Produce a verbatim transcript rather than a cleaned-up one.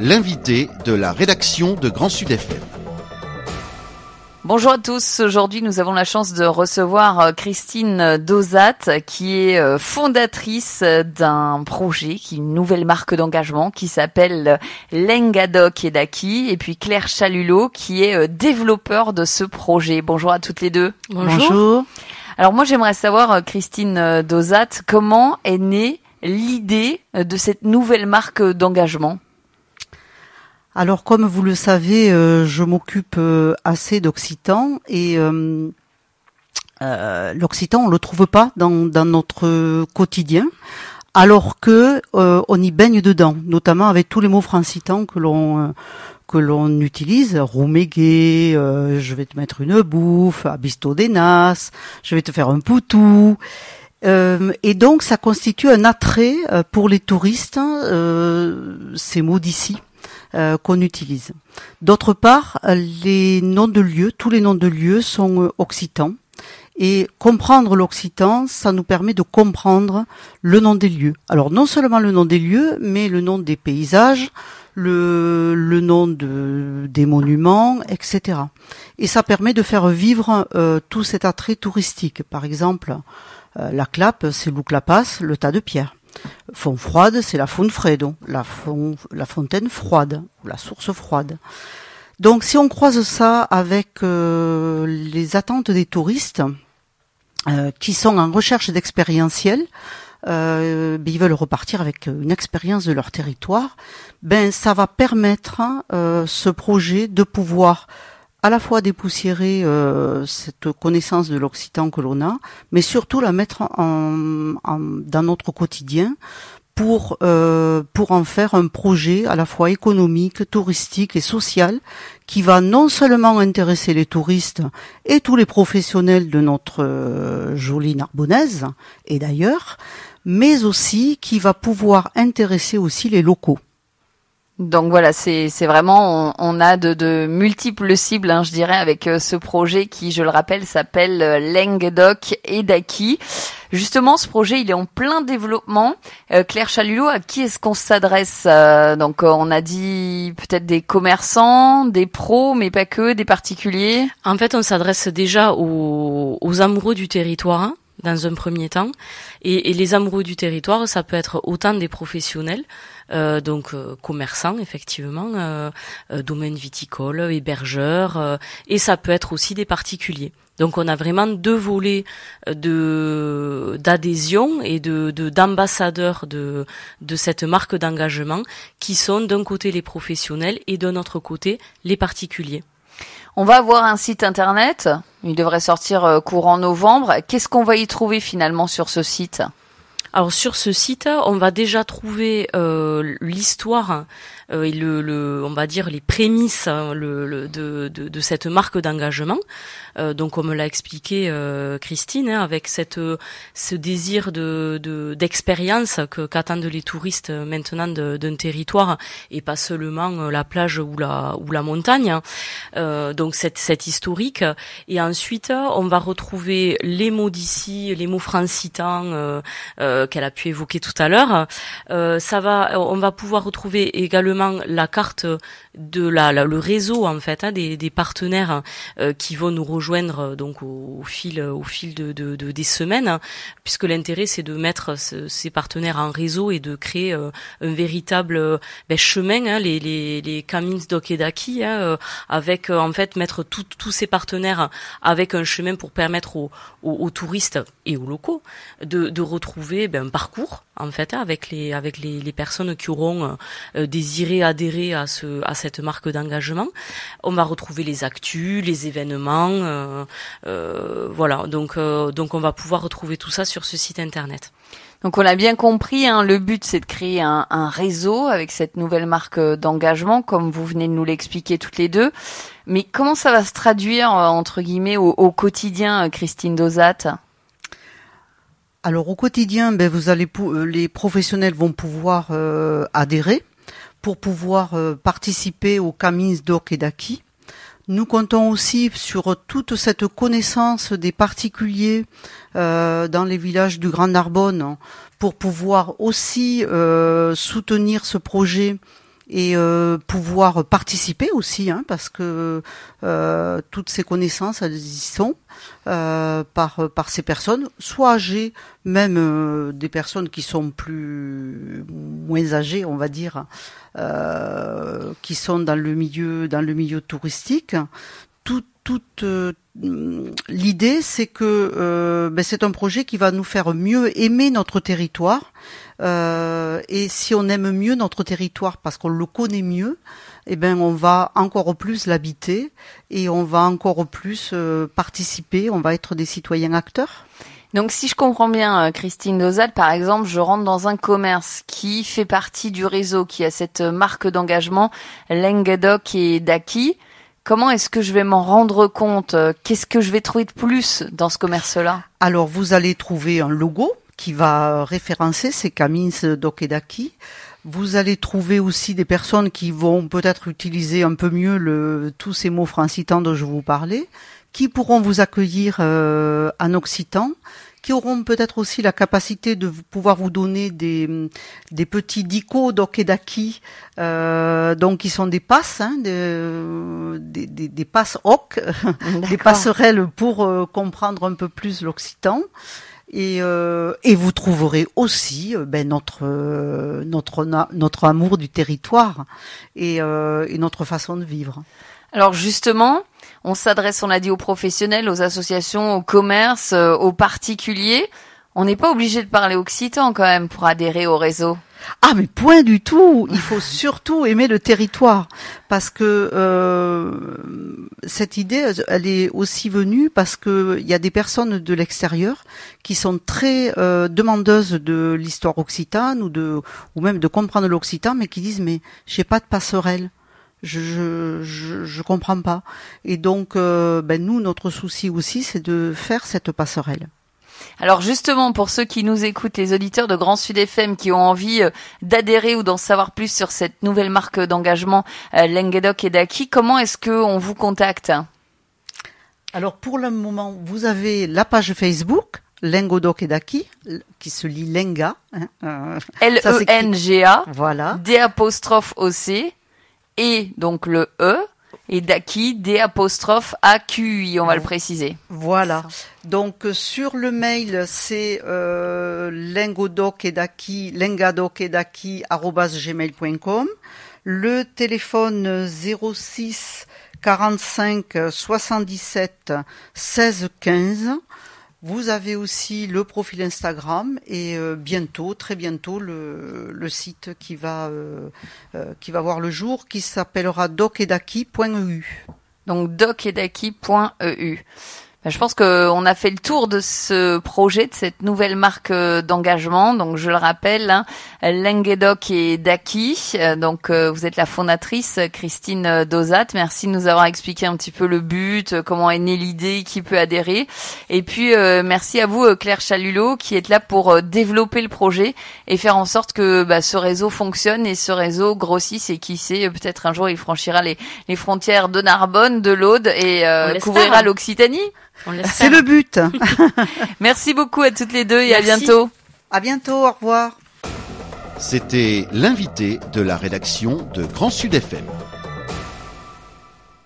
l'invité de la rédaction de Grand Sud F M. Bonjour à tous, aujourd'hui nous avons la chance de recevoir Christine Dosat qui est fondatrice d'un projet, qui est une nouvelle marque d'engagement qui s'appelle Lengadok et Daki, et puis Claire Chalulot qui est développeur de ce projet. Bonjour à toutes les deux. Bonjour. Bonjour. Alors moi j'aimerais savoir, Christine Dosat, comment est née l'idée de cette nouvelle marque d'engagement ? Alors, comme vous le savez, euh, je m'occupe euh, assez d'occitan et euh, euh, l'occitan, on le trouve pas dans, dans notre quotidien, alors que euh, on y baigne dedans, notamment avec tous les mots francitans que l'on euh, que l'on utilise, roumégué, euh, je vais te mettre une bouffe, abisto des nas, je vais te faire un poutou. Euh, et donc, ça constitue un attrait euh, pour les touristes, euh, ces mots d'ici. Euh, qu'on utilise. D'autre part, les noms de lieux, tous les noms de lieux sont euh, occitans. Et comprendre l'occitan, ça nous permet de comprendre le nom des lieux. Alors non seulement le nom des lieux, mais le nom des paysages, le, le nom de, des monuments, et cetera. Et ça permet de faire vivre euh, tout cet attrait touristique. Par exemple, euh, la Clappe, c'est Louclapas, le tas de pierres. Font froide, c'est la Fontfredo, la, fond, la fontaine froide, ou la source froide. Donc si on croise ça avec euh, les attentes des touristes, euh, qui sont en recherche d'expérientiel, euh, ben, ils veulent repartir avec une expérience de leur territoire, ben ça va permettre euh, ce projet de pouvoir à la fois dépoussiérer euh, cette connaissance de l'occitan que l'on a, mais surtout la mettre en, en, dans notre quotidien pour euh, pour en faire un projet à la fois économique, touristique et social qui va non seulement intéresser les touristes et tous les professionnels de notre euh, jolie Narbonnaise et d'ailleurs, mais aussi qui va pouvoir intéresser aussi les locaux. Donc voilà, c'est c'est vraiment, on, on a de, de multiples cibles, hein, je dirais, avec euh, ce projet qui, je le rappelle, s'appelle euh, Lengadok et Daki. Justement, ce projet, il est en plein développement. Euh, Claire Chalulot, à qui est-ce qu'on s'adresse ? euh, Donc, euh, on a dit peut-être des commerçants, des pros, mais pas que, des particuliers. En fait, on s'adresse déjà aux, aux amoureux du territoire, hein, dans un premier temps. Et, et les amoureux du territoire, ça peut être autant des professionnels, Euh, donc euh, commerçants effectivement, euh, euh, domaines viticoles, hébergeurs, euh, et ça peut être aussi des particuliers. Donc on a vraiment deux volets de d'adhésion et de, de d'ambassadeurs de de cette marque d'engagement qui sont d'un côté les professionnels et d'un autre côté les particuliers. On va avoir un site internet, il devrait sortir euh, courant novembre. Qu'est-ce qu'on va y trouver finalement sur ce site ? Alors sur ce site, on va déjà trouver euh, l'histoire euh, et le, le, on va dire les prémices hein, le, le, de, de, de cette marque d'engagement. Euh, donc comme l'a expliqué euh, Christine, hein, avec cette ce désir de, de d'expérience que qu'attendent les touristes maintenant de, d'un territoire et pas seulement la plage ou la ou la montagne. Hein. Euh, donc cette cette historique et ensuite on va retrouver les mots d'ici, les mots francitans euh, euh, qu'elle a pu évoquer tout à l'heure. Euh, ça va, on va pouvoir retrouver également la carte de la, la le réseau en fait hein, des, des partenaires euh, qui vont nous rejoindre donc au, au fil au fil de, de, de des semaines hein, puisque l'intérêt c'est de mettre ce, ces partenaires en réseau et de créer euh, un véritable euh, ben, chemin hein, les les les Camins Dok et Daki hein, euh, avec euh, en fait mettre tous tous ces partenaires avec un chemin pour permettre aux, aux, aux touristes et aux locaux de de retrouver ben, un parcours en fait hein, avec les avec les les personnes qui auront euh, désiré adhérer à ce à cette marque d'engagement. On va retrouver les actus, les événements, euh, euh, voilà. Donc, euh, donc on va pouvoir retrouver tout ça sur ce site internet. Donc on a bien compris, hein, le but c'est de créer un, un réseau avec cette nouvelle marque d'engagement, comme vous venez de nous l'expliquer toutes les deux. Mais comment ça va se traduire entre guillemets au, au quotidien, Christine Dosat ? Alors au quotidien, ben vous allez les professionnels vont pouvoir euh, adhérer pour pouvoir euh, participer aux Camins Dok et Daki. Nous comptons aussi sur toute cette connaissance des particuliers euh, dans les villages du Grand Narbonne pour pouvoir aussi euh, soutenir ce projet et euh, pouvoir participer aussi, hein, parce que euh, toutes ces connaissances, elles y sont euh, par par ces personnes, soit âgées, même euh, des personnes qui sont plus moins âgées, on va dire, euh, qui sont dans le milieu dans le milieu touristique. Tout, toute euh, l'idée, c'est que euh, ben, c'est un projet qui va nous faire mieux aimer notre territoire. Euh, et si on aime mieux notre territoire parce qu'on le connaît mieux, eh ben on va encore plus l'habiter et on va encore plus euh, participer. On va être des citoyens acteurs. Donc si je comprends bien, Christine Dosat, par exemple, je rentre dans un commerce qui fait partie du réseau, qui a cette marque d'engagement Languedoc et Daki. Comment est-ce que je vais m'en rendre compte? Qu'est-ce que je vais trouver de plus dans ce commerce-là? Alors, vous allez trouver un logo qui va référencer ces Camins Doc et Daki. Vous allez trouver aussi des personnes qui vont peut-être utiliser un peu mieux le, tous ces mots francitans dont je vous parlais, qui pourront vous accueillir euh, en occitan, qui auront peut-être aussi la capacité de pouvoir vous donner des des petits dicos doc et daki, euh, donc qui sont des passes, hein, des, des, des, des passes hoc, des passerelles pour euh, comprendre un peu plus l'occitan. Et, euh, et vous trouverez aussi euh, ben, notre euh, notre notre amour du territoire et, euh, et notre façon de vivre. Alors justement, on s'adresse, on l'a dit, aux professionnels, aux associations, aux commerces, euh, aux particuliers. On n'est pas obligé de parler occitan quand même pour adhérer au réseau. Ah mais point du tout. Il faut surtout aimer le territoire parce que euh, cette idée, elle est aussi venue parce que il y a des personnes de l'extérieur qui sont très euh, demandeuses de l'histoire occitane ou de ou même de comprendre l'occitan, mais qui disent mais j'ai pas de passerelle. Je, je, je, je comprends pas. Et donc, euh, ben nous, notre souci aussi, c'est de faire cette passerelle. Alors justement, pour ceux qui nous écoutent, les auditeurs de Grand Sud F M qui ont envie d'adhérer ou d'en savoir plus sur cette nouvelle marque d'engagement euh, Languedoc et Daki, comment est-ce qu'on vous contacte? Alors pour le moment, vous avez la page Facebook Languedoc et Daki, qui se lit Lenga. Hein, euh, L E N G A, voilà. D apostrophe O C, et donc le E, et Daki, D apostrophe A Q I, on va le préciser. Voilà. Donc sur le mail, c'est euh, languedoc et daki, languedoc et daki arobase gmail point com. Le téléphone zéro six quarante-cinq soixante-dix-sept seize quinze. Vous avez aussi le profil Instagram et euh, bientôt, très bientôt, le, le site qui va euh, euh, qui va voir le jour, qui s'appellera docedaki point e u. Donc docedaki point e u. Ben, je pense qu'on a fait le tour de ce projet, de cette nouvelle marque d'engagement. Donc, je le rappelle, hein, Languedoc et Daki. Donc, euh, vous êtes la fondatrice, Christine Dosat. Merci de nous avoir expliqué un petit peu le but, comment est née l'idée, qui peut adhérer. Et puis, euh, merci à vous, Claire Chalulot, qui êtes là pour développer le projet et faire en sorte que bah, ce réseau fonctionne et ce réseau grossisse. Et qui sait, peut-être un jour, il franchira les, les frontières de Narbonne, de l'Aude et euh, couvrira l'Occitanie. C'est le but. Merci beaucoup à toutes les deux et Merci. À bientôt. À bientôt, au revoir. C'était l'invité de la rédaction de Grand Sud F M.